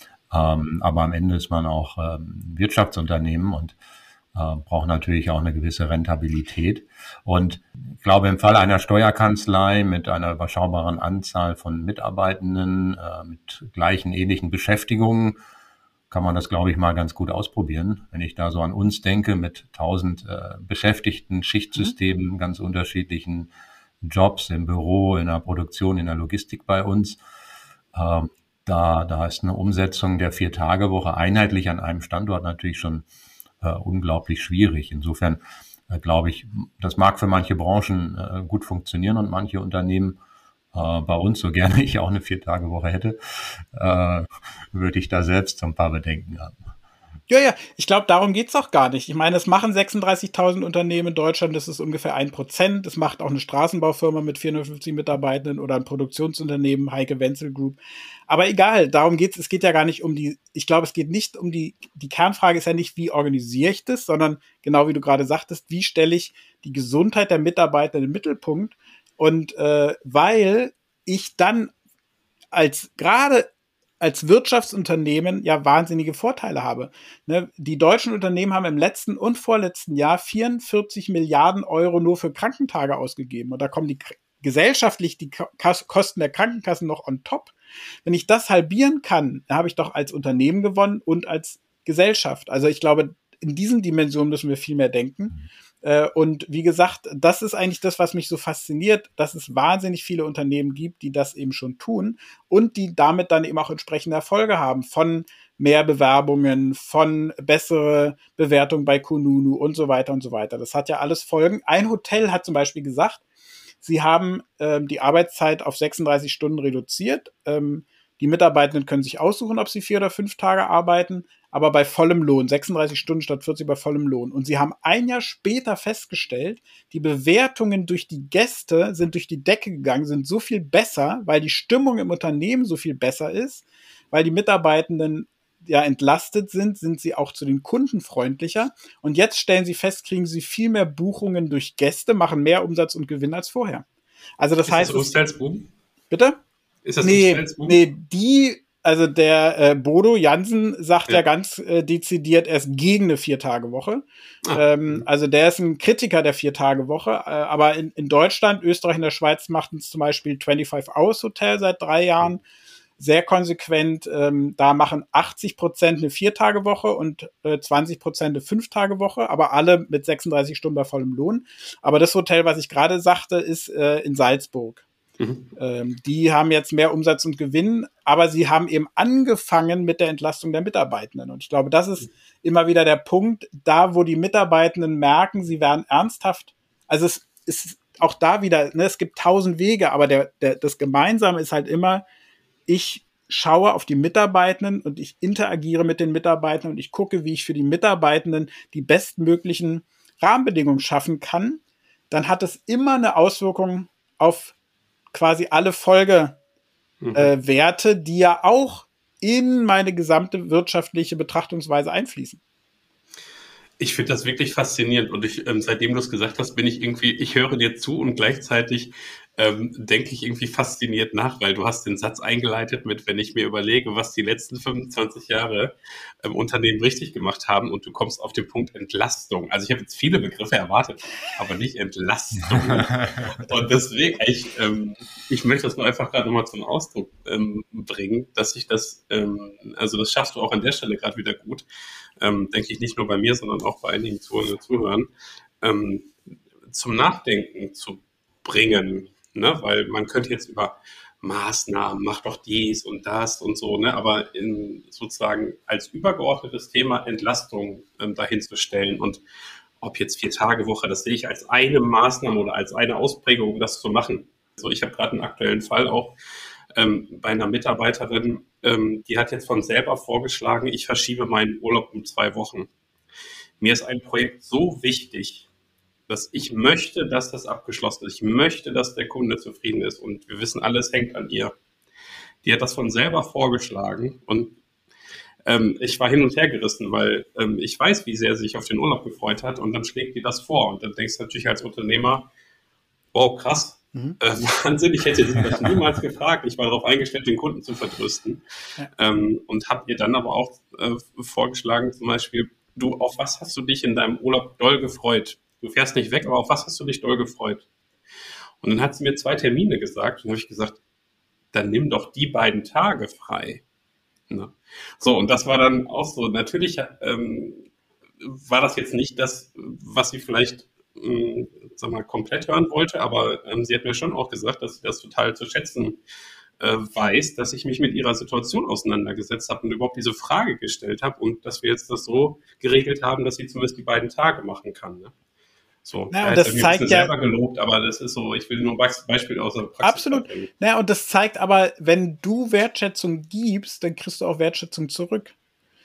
Ähm, aber am Ende ist man auch ähm, Wirtschaftsunternehmen und äh, braucht natürlich auch eine gewisse Rentabilität. Und ich glaube, im Fall einer Steuerkanzlei mit einer überschaubaren Anzahl von Mitarbeitenden, äh, mit gleichen, ähnlichen Beschäftigungen, kann man das, glaube ich, mal ganz gut ausprobieren. Wenn ich da so an uns denke, mit tausend äh, Beschäftigten, Schichtsystemen, mhm. ganz unterschiedlichen Jobs im Büro, in der Produktion, in der Logistik bei uns. Ähm, da, da ist eine Umsetzung der Vier-Tage-Woche einheitlich an einem Standort natürlich schon äh, unglaublich schwierig. Insofern äh, glaube ich, das mag für manche Branchen äh, gut funktionieren und manche Unternehmen, äh, bei uns, so gerne ich auch eine Vier-Tage-Woche hätte, äh, würde ich da selbst so ein paar Bedenken haben.
Ja, ja, ich glaube, darum geht's auch gar nicht. Ich meine, es machen sechsunddreißigtausend Unternehmen in Deutschland, das ist ungefähr ein Prozent. Das macht auch eine Straßenbaufirma mit vierhundertfünfzig Mitarbeitenden oder ein Produktionsunternehmen, Heike Wenzel Group. Aber egal, darum geht's. Es geht ja gar nicht um die, ich glaube, es geht nicht um die, die Kernfrage ist ja nicht, wie organisiere ich das, sondern genau wie du gerade sagtest, wie stelle ich die Gesundheit der Mitarbeiter in den Mittelpunkt? Und äh, weil ich dann als gerade als Wirtschaftsunternehmen ja wahnsinnige Vorteile habe. Ne? Die deutschen Unternehmen haben im letzten und vorletzten Jahr vierundvierzig Milliarden Euro nur für Krankentage ausgegeben. Und da kommen die gesellschaftlich die Kosten der Krankenkassen noch on top. Wenn ich das halbieren kann, dann habe ich doch als Unternehmen gewonnen und als Gesellschaft. Also ich glaube, in diesen Dimensionen müssen wir viel mehr denken. Und wie gesagt, das ist eigentlich das, was mich so fasziniert, dass es wahnsinnig viele Unternehmen gibt, die das eben schon tun und die damit dann eben auch entsprechende Erfolge haben, von mehr Bewerbungen, von bessere Bewertung bei Kununu und so weiter und so weiter. Das hat ja alles Folgen. Ein Hotel hat zum Beispiel gesagt, sie haben ähm, die Arbeitszeit auf sechsunddreißig Stunden reduziert. Ähm, die Mitarbeitenden können sich aussuchen, ob sie vier oder fünf Tage arbeiten, aber bei vollem Lohn, sechsunddreißig Stunden statt vierzig bei vollem Lohn. Und sie haben ein Jahr später festgestellt, die Bewertungen durch die Gäste sind durch die Decke gegangen, sind so viel besser, weil die Stimmung im Unternehmen so viel besser ist, weil die Mitarbeitenden ja entlastet sind, sind sie auch zu den Kunden freundlicher. Und jetzt stellen sie fest, kriegen sie viel mehr Buchungen durch Gäste, machen mehr Umsatz und Gewinn als vorher. Also das
ist
heißt...
Das Hochzeitsboom?
Bitte?
Ist das
nee,
Hochzeitsboom?
Nee, die... Also der äh, Bodo Jansen sagt ja, ja ganz äh, dezidiert, er ist gegen eine Vier-Tage-Woche. Ah. Ähm, also der ist ein Kritiker der Vier-Tage-Woche. Äh, aber in, in Deutschland, Österreich und der Schweiz machten es zum Beispiel fünfundzwanzig Hours Hotel seit drei Jahren. Sehr konsequent. Ähm, da machen achtzig Prozent eine Vier-Tage-Woche und äh, zwanzig Prozent eine Fünf-Tage-Woche. Aber alle mit sechsunddreißig Stunden bei vollem Lohn. Aber das Hotel, was ich gerade sagte, ist äh, in Salzburg. Mhm. Ähm, die haben jetzt mehr Umsatz und Gewinn, aber sie haben eben angefangen mit der Entlastung der Mitarbeitenden. Und ich glaube, das ist immer wieder der Punkt, da wo die Mitarbeitenden merken, sie werden ernsthaft, also es ist auch da wieder, ne, es gibt tausend Wege, aber der, der, das Gemeinsame ist halt immer, ich schaue auf die Mitarbeitenden und ich interagiere mit den Mitarbeitenden und ich gucke, wie ich für die Mitarbeitenden die bestmöglichen Rahmenbedingungen schaffen kann. Dann hat es immer eine Auswirkung auf quasi alle Folgewerte, äh, die ja auch in meine gesamte wirtschaftliche Betrachtungsweise einfließen.
Ich finde das wirklich faszinierend und ich, ähm, seitdem du es gesagt hast, bin ich irgendwie, ich höre dir zu und gleichzeitig ähm, denke ich irgendwie fasziniert nach, weil du hast den Satz eingeleitet mit, wenn ich mir überlege, was die letzten fünfundzwanzig Jahre ähm, Unternehmen richtig gemacht haben und du kommst auf den Punkt Entlastung. Also ich habe jetzt viele Begriffe erwartet, aber nicht Entlastung. Und deswegen, ich, ähm, ich möchte das nur einfach gerade nochmal zum Ausdruck ähm, bringen, dass ich das, ähm, also das schaffst du auch an der Stelle gerade wieder gut, ähm, denke ich nicht nur bei mir, sondern auch bei einigen Zuhörern, Zuhörern, ähm, zum Nachdenken zu bringen. Ne? Weil man könnte jetzt über Maßnahmen, mach doch dies und das und so, ne? Aber in, sozusagen als übergeordnetes Thema Entlastung ähm, dahin zu stellen und ob jetzt vier Tage Woche, das sehe ich als eine Maßnahme oder als eine Ausprägung, um das zu machen. Also ich habe gerade einen aktuellen Fall auch ähm, bei einer Mitarbeiterin, ähm, die hat jetzt von selber vorgeschlagen, ich verschiebe meinen Urlaub um zwei Wochen. Mir ist ein Projekt so wichtig, dass ich möchte, dass das abgeschlossen ist. Ich möchte, dass der Kunde zufrieden ist und wir wissen, alles hängt an ihr. Die hat das von selber vorgeschlagen und ähm, ich war hin und her gerissen, weil ähm, ich weiß, wie sehr sie sich auf den Urlaub gefreut hat und dann schlägt die das vor und dann denkst du natürlich als Unternehmer, wow, krass, mhm. äh, Wahnsinn, ich hätte sie das niemals gefragt. Ich war darauf eingestellt, den Kunden zu vertrösten ja. ähm, und habe ihr dann aber auch äh, vorgeschlagen, zum Beispiel, du, auf was hast du dich in deinem Urlaub doll gefreut? Du fährst nicht weg, aber auf was hast du dich doll gefreut? Und dann hat sie mir zwei Termine gesagt und habe ich gesagt, dann nimm doch die beiden Tage frei. Ne? So, und das war dann auch so. Natürlich ähm, war das jetzt nicht das, was sie vielleicht ähm, sag mal, komplett hören wollte, aber ähm, sie hat mir schon auch gesagt, dass sie das total zu schätzen äh, weiß, dass ich mich mit ihrer Situation auseinandergesetzt habe und überhaupt diese Frage gestellt habe und dass wir jetzt das so geregelt haben, dass sie zumindest die beiden Tage machen kann. Ne? So,
ja, und das
mir
zeigt ja
selber gelobt, aber das ist so, ich will nur ein Beispiel aus der Praxis.
Absolut. Ja, und das zeigt aber, wenn du Wertschätzung gibst, dann kriegst du auch Wertschätzung zurück.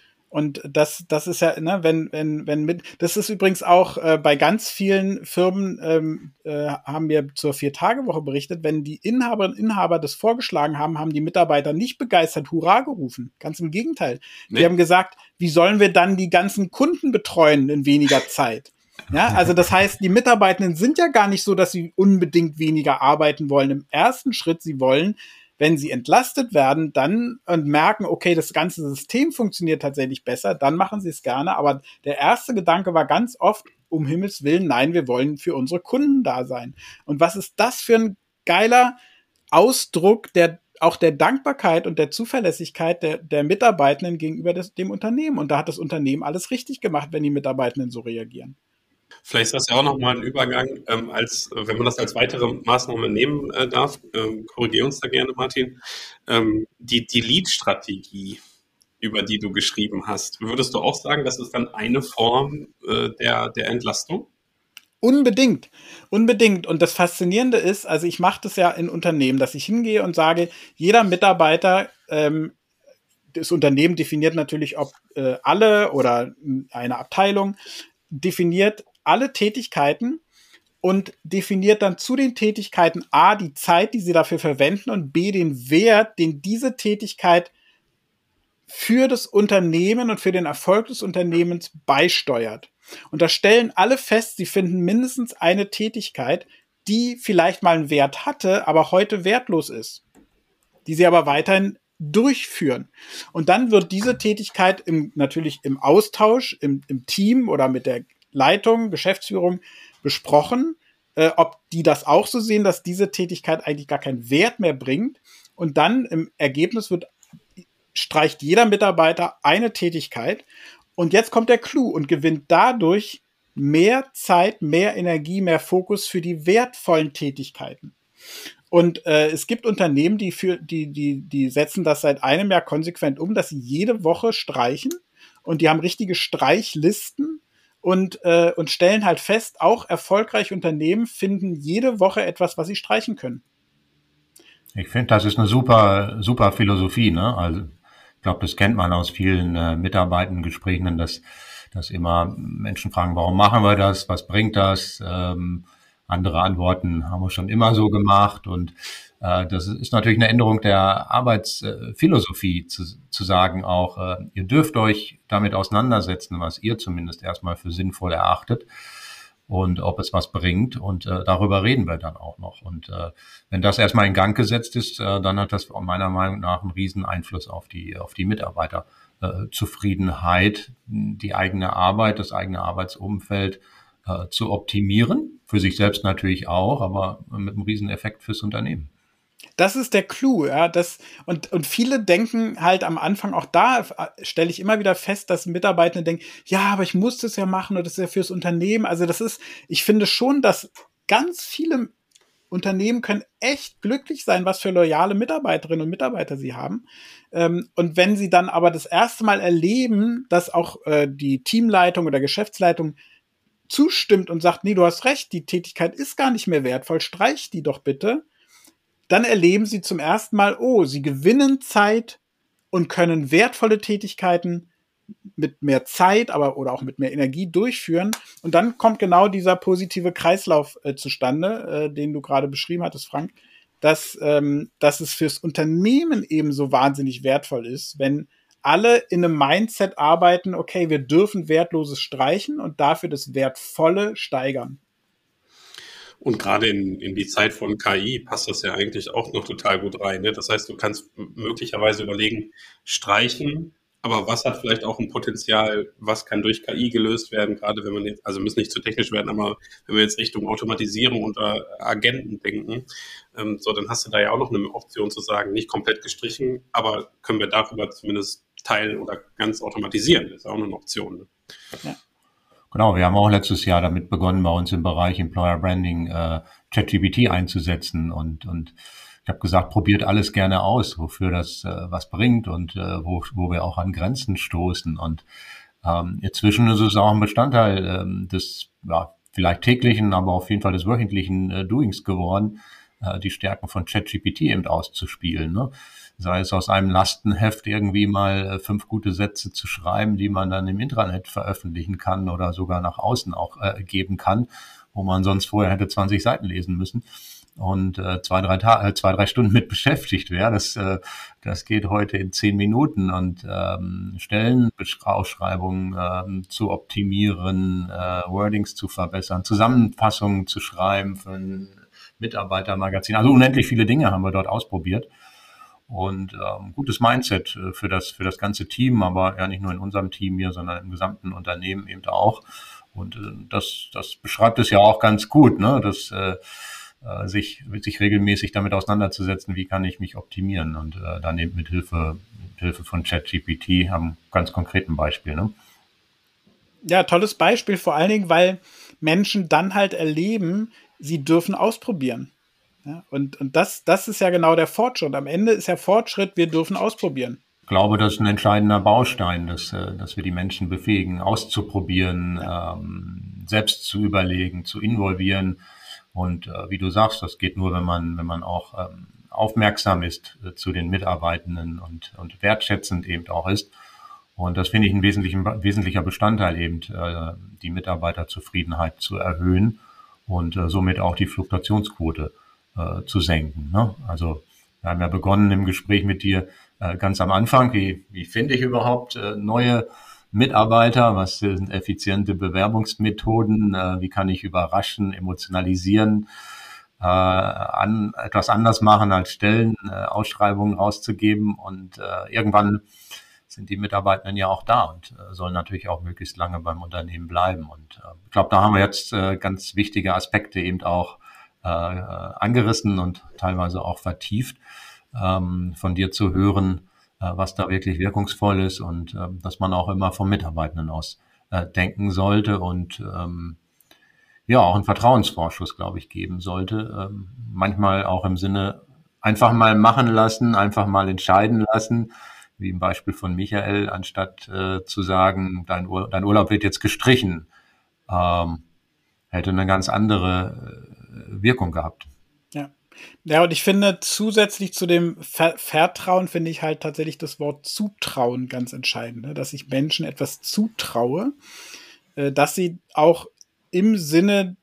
Und das, das ist ja, ne, wenn, wenn, wenn mit, das ist übrigens auch äh, bei ganz vielen Firmen, ähm, äh, haben wir zur Vier-Tage-Woche berichtet, wenn die Inhaberinnen und Inhaber das vorgeschlagen haben, haben die Mitarbeiter nicht begeistert Hurra gerufen. Ganz im Gegenteil. Nee. Die haben gesagt, wie sollen wir dann die ganzen Kunden betreuen in weniger Zeit? Ja, also das heißt, die Mitarbeitenden sind ja gar nicht so, dass sie unbedingt weniger arbeiten wollen. Im ersten Schritt, sie wollen, wenn sie entlastet werden, dann und merken, okay, das ganze System funktioniert tatsächlich besser, dann machen sie es gerne. Aber der erste Gedanke war ganz oft, um Himmels Willen, nein, wir wollen für unsere Kunden da sein. Und was ist das für ein geiler Ausdruck der auch der Dankbarkeit und der Zuverlässigkeit der, der Mitarbeitenden gegenüber des, dem Unternehmen. Und da hat das Unternehmen alles richtig gemacht, wenn die Mitarbeitenden so reagieren.
Vielleicht ist das ja auch nochmal ein Übergang, ähm, als wenn man das als weitere Maßnahme nehmen äh, darf, ähm, korrigiere uns da gerne, Martin, ähm, die, die Lead-Strategie, über die du geschrieben hast, würdest du auch sagen, das ist dann eine Form äh, der, der Entlastung?
Unbedingt, unbedingt. Und das Faszinierende ist, also ich mache das ja in Unternehmen, dass ich hingehe und sage, jeder Mitarbeiter, ähm, das Unternehmen definiert natürlich, ob äh, alle oder eine Abteilung definiert alle Tätigkeiten und definiert dann zu den Tätigkeiten A, die Zeit, die sie dafür verwenden und B, den Wert, den diese Tätigkeit für das Unternehmen und für den Erfolg des Unternehmens beisteuert. Und da stellen alle fest, sie finden mindestens eine Tätigkeit, die vielleicht mal einen Wert hatte, aber heute wertlos ist, die sie aber weiterhin durchführen. Und dann wird diese Tätigkeit im, natürlich im Austausch, im, im Team oder mit der Leitung, Geschäftsführung besprochen, äh, ob die das auch so sehen, dass diese Tätigkeit eigentlich gar keinen Wert mehr bringt. Und dann im Ergebnis wird, streicht jeder Mitarbeiter eine Tätigkeit. Und jetzt kommt der Clou und gewinnt dadurch mehr Zeit, mehr Energie, mehr Fokus für die wertvollen Tätigkeiten. Und äh, es gibt Unternehmen, die für die die die setzen das seit einem Jahr konsequent um, dass sie jede Woche streichen und die haben richtige Streichlisten und äh, und stellen halt fest, auch erfolgreiche Unternehmen finden jede Woche etwas, was sie streichen können.
Ich finde, das ist eine super super Philosophie, ne? Also ich glaube, das kennt man aus vielen äh, Mitarbeitendengesprächen, dass dass immer Menschen fragen, warum machen wir das, was bringt das? Ähm, andere antworten, haben wir schon immer so gemacht. Und äh, das ist natürlich eine Änderung der Arbeitsphilosophie, zu, zu sagen auch, äh, ihr dürft euch damit auseinandersetzen, was ihr zumindest erstmal für sinnvoll erachtet und ob es was bringt. Und äh, darüber reden wir dann auch noch. Und äh, wenn das erstmal in Gang gesetzt ist, äh, dann hat das meiner Meinung nach einen riesen Einfluss auf die, auf die Mitarbeiterzufriedenheit, die eigene Arbeit, das eigene Arbeitsumfeld äh, zu optimieren. Für sich selbst natürlich auch, aber mit einem riesen Effekt fürs Unternehmen.
Das ist der Clou, ja. Das, und, und viele denken halt am Anfang, auch da stelle ich immer wieder fest, dass Mitarbeitende denken, ja, aber ich muss das ja machen und das ist ja fürs Unternehmen. Also das ist, ich finde schon, dass ganz viele Unternehmen können echt glücklich sein, was für loyale Mitarbeiterinnen und Mitarbeiter sie haben. Und wenn sie dann aber das erste Mal erleben, dass auch die Teamleitung oder Geschäftsleitung zustimmt und sagt, nee, du hast recht, die Tätigkeit ist gar nicht mehr wertvoll, streich die doch bitte, dann erleben sie zum ersten Mal, oh, sie gewinnen Zeit und können wertvolle Tätigkeiten mit mehr Zeit, aber oder auch mit mehr Energie durchführen. Und dann kommt genau dieser positive Kreislauf äh, zustande, äh, den du gerade beschrieben hattest, Frank, dass, ähm, dass es fürs Unternehmen eben so wahnsinnig wertvoll ist, wenn alle in einem Mindset arbeiten, okay, wir dürfen Wertloses streichen und dafür das Wertvolle steigern.
Und gerade in, in die Zeit von K I passt das ja eigentlich auch noch total gut rein. Ne? Das heißt, du kannst möglicherweise überlegen, streichen, aber was hat vielleicht auch ein Potenzial, was kann durch K I gelöst werden, gerade wenn man jetzt, also müssen nicht zu technisch werden, aber wenn wir jetzt Richtung Automatisierung und äh, Agenten denken, ähm, so, dann hast du da ja auch noch eine Option zu sagen, nicht komplett gestrichen, aber können wir darüber zumindest teilen oder ganz automatisieren. Das ist auch noch eine Option. Ne?
Ja. Genau, wir haben auch letztes Jahr damit begonnen, bei uns im Bereich Employer Branding äh, ChatGPT einzusetzen und und ich habe gesagt, probiert alles gerne aus, wofür das äh, was bringt und äh, wo wo wir auch an Grenzen stoßen. Und ähm, inzwischen ist es auch ein Bestandteil ähm, des ja vielleicht täglichen, aber auf jeden Fall des wöchentlichen äh, Doings geworden, äh, die Stärken von ChatGPT eben auszuspielen. Ne? Sei es aus einem Lastenheft irgendwie mal fünf gute Sätze zu schreiben, die man dann im Intranet veröffentlichen kann oder sogar nach außen auch äh, geben kann, wo man sonst vorher hätte zwanzig Seiten lesen müssen und äh, zwei, drei Ta- äh, zwei, drei Stunden mit beschäftigt wäre. Das, äh, das geht heute in zehn Minuten und ähm, Stellenausschreibungen ähm, zu optimieren, äh, Wordings zu verbessern, Zusammenfassungen zu schreiben für ein Mitarbeitermagazin. Also unendlich viele Dinge haben wir dort ausprobiert. Und ähm, gutes Mindset äh, für das für das ganze Team, aber ja nicht nur in unserem Team hier, sondern im gesamten Unternehmen eben auch. Und äh, das das beschreibt es ja auch ganz gut, ne, dass äh, äh, sich sich regelmäßig damit auseinanderzusetzen, wie kann ich mich optimieren und äh, dann eben mit Hilfe mit Hilfe von ChatGPT am ganz konkreten Beispiel, ne?
Ja, tolles Beispiel, vor allen Dingen, weil Menschen dann halt erleben, sie dürfen ausprobieren. Ja, und und das, das ist ja genau der Fortschritt. Am Ende ist ja Fortschritt, wir dürfen ausprobieren.
Ich glaube, das ist ein entscheidender Baustein, dass, dass wir die Menschen befähigen, auszuprobieren, ja. ähm, selbst zu überlegen, zu involvieren. Und äh, wie du sagst, das geht nur, wenn man, wenn man auch ähm, aufmerksam ist äh, zu den Mitarbeitenden und, und wertschätzend eben auch ist. Und das finde ich ein wesentlicher, wesentlicher Bestandteil eben, äh, die Mitarbeiterzufriedenheit zu erhöhen und äh, somit auch die Fluktuationsquote Äh, zu senken. Ne? Also wir haben ja begonnen im Gespräch mit dir äh, ganz am Anfang, wie, wie finde ich überhaupt äh, neue Mitarbeiter, was sind effiziente Bewerbungsmethoden, äh, wie kann ich überraschen, emotionalisieren, äh, an, etwas anders machen als Stellen, äh, Ausschreibungen rauszugeben und äh, irgendwann sind die Mitarbeitenden ja auch da und äh, sollen natürlich auch möglichst lange beim Unternehmen bleiben. Und äh, ich glaube, da haben wir jetzt äh, ganz wichtige Aspekte eben auch Äh, angerissen und teilweise auch vertieft, ähm, von dir zu hören, äh, was da wirklich wirkungsvoll ist und äh, dass man auch immer vom Mitarbeitenden aus äh, denken sollte und ähm, ja auch einen Vertrauensvorschuss, glaube ich, geben sollte. Ähm, manchmal auch im Sinne einfach mal machen lassen, einfach mal entscheiden lassen, wie im Beispiel von Michael, anstatt äh, zu sagen, dein, Ur- dein Urlaub wird jetzt gestrichen. Ähm, hätte eine ganz andere Wirkung gehabt.
Ja. Ja, und ich finde, zusätzlich zu dem Ver- Vertrauen finde ich halt tatsächlich das Wort Zutrauen ganz entscheidend, ne? Dass ich Menschen etwas zutraue, äh, dass sie auch im Sinne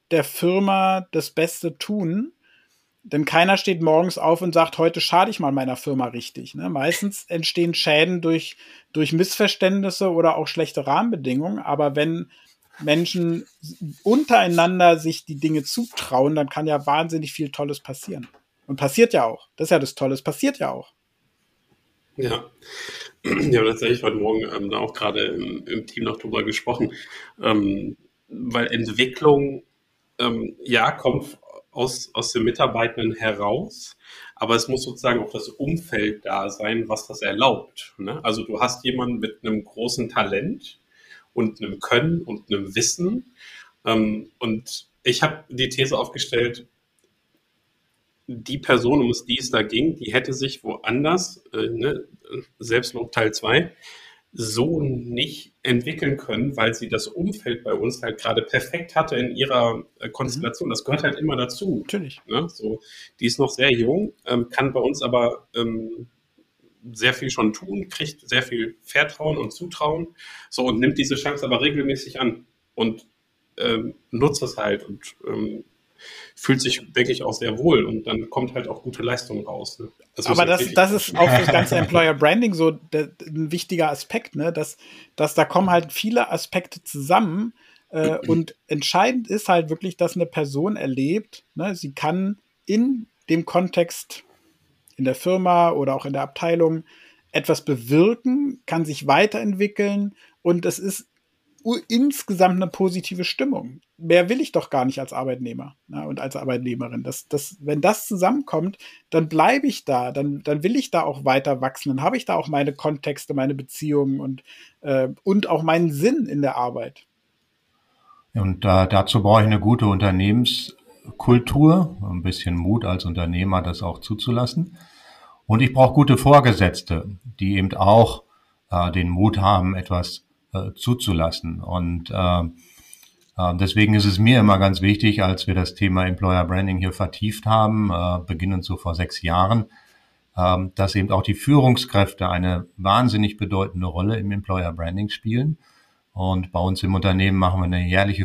der Firma das Beste tun. Denn keiner steht morgens auf und sagt, heute schade ich mal meiner Firma richtig. Ne? Meistens entstehen Schäden durch, durch Missverständnisse oder auch schlechte Rahmenbedingungen. Aber wenn Menschen untereinander sich die Dinge zutrauen, dann kann ja wahnsinnig viel Tolles passieren. Und passiert ja auch. Das ist ja das Tolle. Es passiert ja auch.
Ja, wir haben tatsächlich heute Morgen ähm, da auch gerade im, im Team noch drüber gesprochen, ähm, weil Entwicklung ähm, ja kommt aus, aus den Mitarbeitenden heraus, aber es muss sozusagen auch das Umfeld da sein, was das erlaubt. Ne? Also du hast jemanden mit einem großen Talent und einem Können und einem Wissen ähm, und ich habe die These aufgestellt, die Person, um die es da ging, die hätte sich woanders, äh, ne, Selbstlob Teil zwei, so nicht entwickeln können, weil sie das Umfeld bei uns halt gerade perfekt hatte in ihrer äh, Konstellation. Das gehört halt immer dazu.
Natürlich.
Ne? So, die ist noch sehr jung, ähm, kann bei uns aber ähm, sehr viel schon tun, kriegt sehr viel Vertrauen und Zutrauen, so und nimmt diese Chance aber regelmäßig an und ähm, nutzt es halt und ähm, fühlt sich, denke ich, auch sehr wohl und dann kommt halt auch gute Leistung raus. Ne? Das
Aber das, das ist auch für das ganze Employer Branding so de, de, ein wichtiger Aspekt, ne? dass, dass da kommen halt viele Aspekte zusammen äh, und entscheidend ist halt wirklich, dass eine Person erlebt, ne? Sie kann in dem Kontext in der Firma oder auch in der Abteilung etwas bewirken, kann sich weiterentwickeln und es ist insgesamt eine positive Stimmung. Mehr will ich doch gar nicht als Arbeitnehmer, ne, und als Arbeitnehmerin. Das, das, wenn das zusammenkommt, dann bleibe ich da, dann, dann will ich da auch weiter wachsen, dann habe ich da auch meine Kontexte, meine Beziehungen und, äh, und auch meinen Sinn in der Arbeit.
Und äh, dazu brauche ich eine gute Unternehmenskultur, ein bisschen Mut als Unternehmer, das auch zuzulassen. Und ich brauche gute Vorgesetzte, die eben auch äh, den Mut haben, etwas äh, zuzulassen. Und äh, äh, deswegen ist es mir immer ganz wichtig, als wir das Thema Employer Branding hier vertieft haben, äh, beginnend so vor sechs Jahren, äh, dass eben auch die Führungskräfte eine wahnsinnig bedeutende Rolle im Employer Branding spielen. Und bei uns im Unternehmen machen wir eine jährliche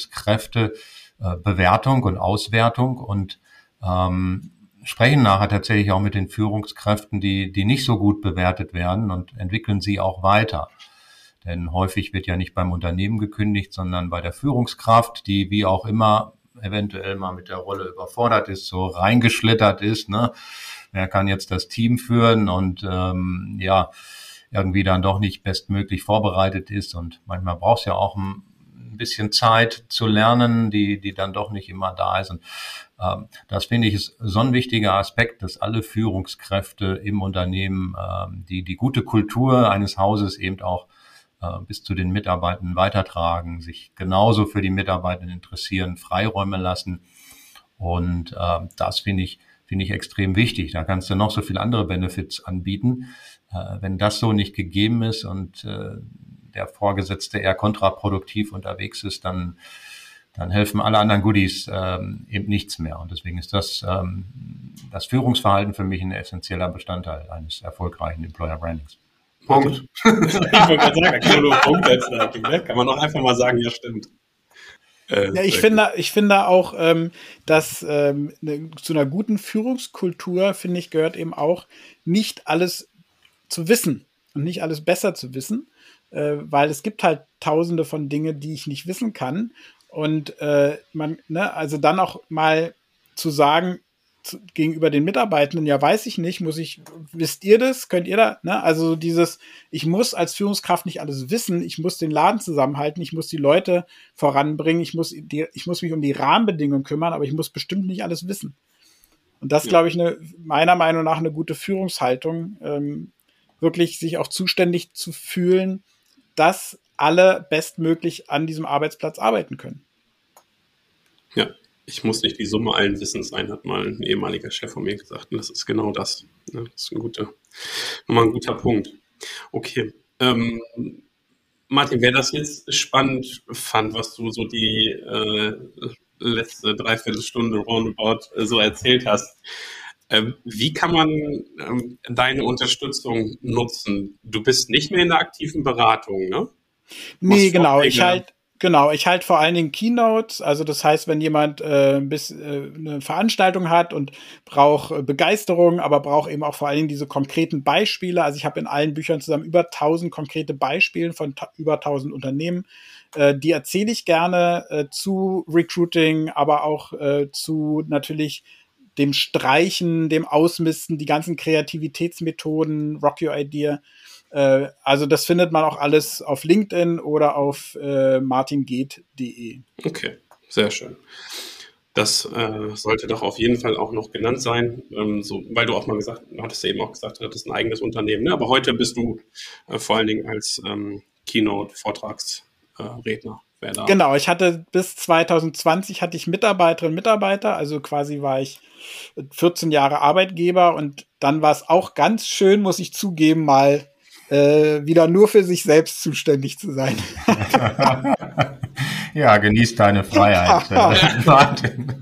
Führungskräftebewertung und Auswertung und ähm, sprechen nachher tatsächlich auch mit den Führungskräften, die, die nicht so gut bewertet werden und entwickeln sie auch weiter. Denn häufig wird ja nicht beim Unternehmen gekündigt, sondern bei der Führungskraft, die wie auch immer eventuell mal mit der Rolle überfordert ist, so reingeschlittert ist, ne? Wer kann jetzt das Team führen und ähm, ja, irgendwie dann doch nicht bestmöglich vorbereitet ist und manchmal braucht es ja auch ein bisschen Zeit zu lernen, die die dann doch nicht immer da ist. Und ähm, das finde ich ist so ein wichtiger Aspekt, dass alle Führungskräfte im Unternehmen ähm, die die gute Kultur eines Hauses eben auch äh, bis zu den Mitarbeitenden weitertragen, sich genauso für die Mitarbeitenden interessieren, Freiräume lassen. Und äh, das finde ich finde ich extrem wichtig. Da kannst du noch so viele andere Benefits anbieten. Äh, wenn das so nicht gegeben ist und äh, der Vorgesetzte eher kontraproduktiv unterwegs ist, dann, dann helfen alle anderen Goodies ähm, eben nichts mehr. Und deswegen ist das, ähm, das Führungsverhalten für mich ein essentieller Bestandteil eines erfolgreichen Employer Brandings.
Punkt. Ich wollte gerade sagen, da kann man nur einen Punkt setzen. Ne? Kann man auch einfach mal sagen, ja, stimmt.
Äh, ja, ich finde, ich finde auch, ähm, dass ähm, ne, zu einer guten Führungskultur, finde ich, gehört eben auch, nicht alles zu wissen und nicht alles besser zu wissen, äh, weil es gibt halt tausende von Dingen, die ich nicht wissen kann. Und äh, man, ne, also dann auch mal zu sagen, zu, gegenüber den Mitarbeitenden, ja, weiß ich nicht, muss ich, wisst ihr das, könnt ihr da, ne? Also dieses, ich muss als Führungskraft nicht alles wissen, ich muss den Laden zusammenhalten, ich muss die Leute voranbringen, ich muss, die, ich muss mich um die Rahmenbedingungen kümmern, aber ich muss bestimmt nicht alles wissen. Und das, ja. glaube ich, eine, meiner Meinung nach eine gute Führungshaltung, ähm, wirklich sich auch zuständig zu fühlen, dass alle bestmöglich an diesem Arbeitsplatz arbeiten können.
Ja, ich muss nicht die Summe allen Wissens sein, hat mal ein ehemaliger Chef von mir gesagt. Und das ist genau das. Das ist ein guter, nochmal ein guter Punkt. Okay. Ähm, Martin, wer das jetzt spannend fand, was du so die äh, letzte Dreiviertelstunde roundabout äh, so erzählt hast, äh, wie kann man ähm, deine Unterstützung nutzen? Du bist nicht mehr in der aktiven Beratung, ne?
Nee, genau. Ich halt Genau, ich halte vor allen Dingen Keynotes, also das heißt, wenn jemand äh, bis, äh, eine Veranstaltung hat und braucht äh, Begeisterung, aber braucht eben auch vor allen Dingen diese konkreten Beispiele, also ich habe in allen Büchern zusammen über tausend konkrete Beispiele von ta- über tausend Unternehmen, äh, die erzähle ich gerne äh, zu Recruiting, aber auch äh, zu natürlich dem Streichen, dem Ausmisten, die ganzen Kreativitätsmethoden, Rock Your Idea. Äh, also das findet man auch alles auf LinkedIn oder auf äh, martingeht punkt de.
Okay, sehr schön. Das äh, sollte doch auf jeden Fall auch noch genannt sein, ähm, so, weil du auch mal gesagt, du hattest ja eben auch gesagt, das ist ein eigenes Unternehmen, ne? Aber heute bist du äh, vor allen Dingen als ähm, Keynote-Vortragsredner. Äh,
Genau, ich hatte bis zwanzig zwanzig hatte ich Mitarbeiterinnen und Mitarbeiter, also quasi war ich vierzehn Jahre Arbeitgeber und dann war es auch ganz schön, muss ich zugeben, mal äh, wieder nur für sich selbst zuständig zu sein.
Ja, genieß deine Freiheit, Martin.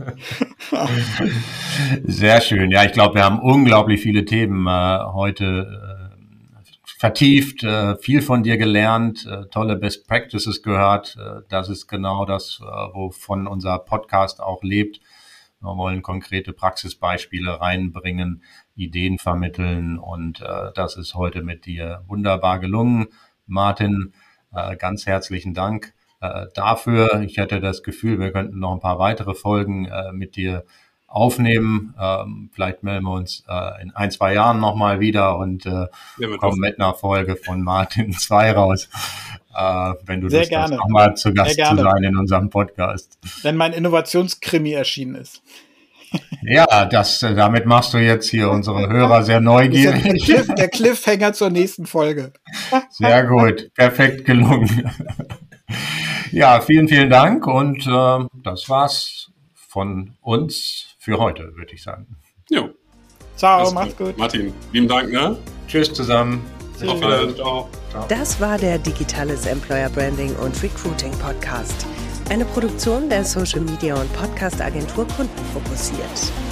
Sehr schön. Ja, ich glaube, wir haben unglaublich viele Themen äh, heute äh, vertieft, äh, viel von dir gelernt, äh, tolle Best Practices gehört. Äh, das ist genau das, äh, wovon unser Podcast auch lebt. Wir wollen konkrete Praxisbeispiele reinbringen, Ideen vermitteln und äh, das ist heute mit dir wunderbar gelungen. Martin, äh, ganz herzlichen Dank äh, dafür. Ich hätte das Gefühl, wir könnten noch ein paar weitere Folgen äh, mit dir aufnehmen. Ähm, vielleicht melden wir uns äh, in ein, zwei Jahren nochmal wieder und äh, ja, kommen mit einer Folge von Martin zwei raus. Äh, wenn du
Sehr
Lust
gerne.
hast, nochmal zu Gast zu sein in unserem Podcast.
Wenn mein Innovationskrimi erschienen ist.
Ja, das, damit machst du jetzt hier unsere Hörer sehr neugierig.
Der, Cliff, der Cliffhanger zur nächsten Folge.
Sehr gut, perfekt gelungen. Ja, vielen, vielen Dank und äh, das war's von uns für heute, würde ich sagen.
Jo.
Ciao, mach's gut.
Martin, lieben Dank, ne?
Tschüss zusammen.
Auf Wiedersehen. Ciao.
Das war der Digitales Employer Branding und Recruiting Podcast. Eine Produktion der Social Media und Podcast Agentur Kunden fokussiert.